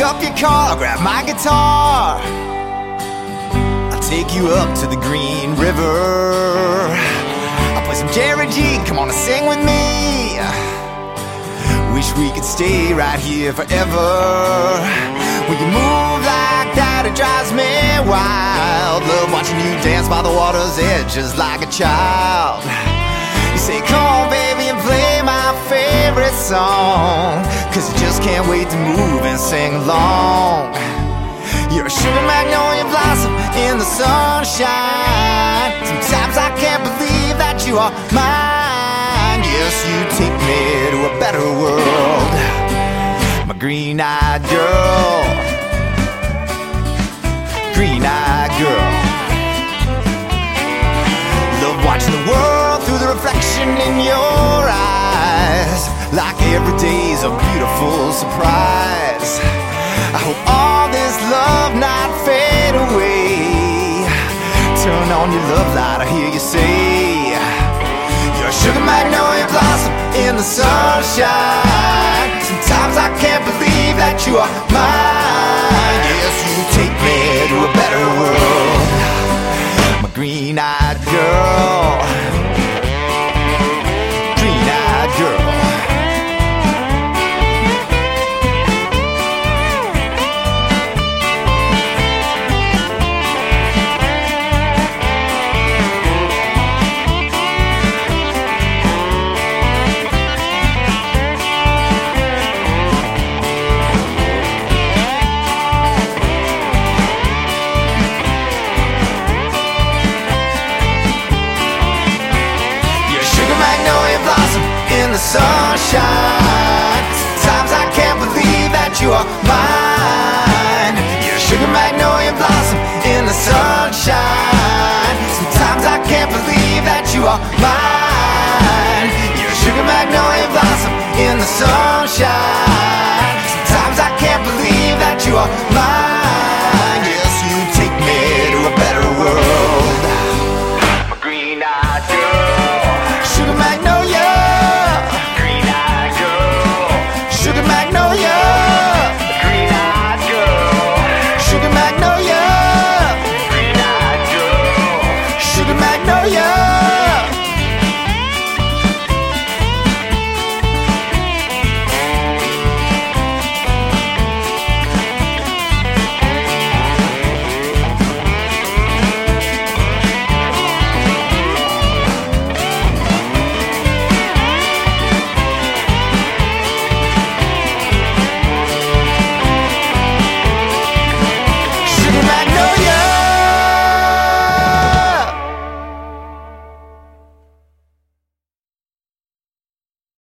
up your car, grab my guitar. I'll take you up to the Green River. I'll play some Jerry G, come on and sing with me. Wish we could stay right here forever. When you move like that, it drives me wild. Love watching you dance by the water's edge just like a child. You say, come on baby and play my favorite song, 'cause I just can't wait to move and sing along. You're a sugar magnolia blossom in the sunshine. Sometimes I can't believe that you are mine. Yes, you take me to a better world, my green-eyed girl. Green-eyed girl. Love watching the world through the reflection in your eyes. Like every day's a beautiful surprise. I hope all this love not fade away. Turn on your love light, I hear you say, you're a sugar magnolia blossom in the sunshine.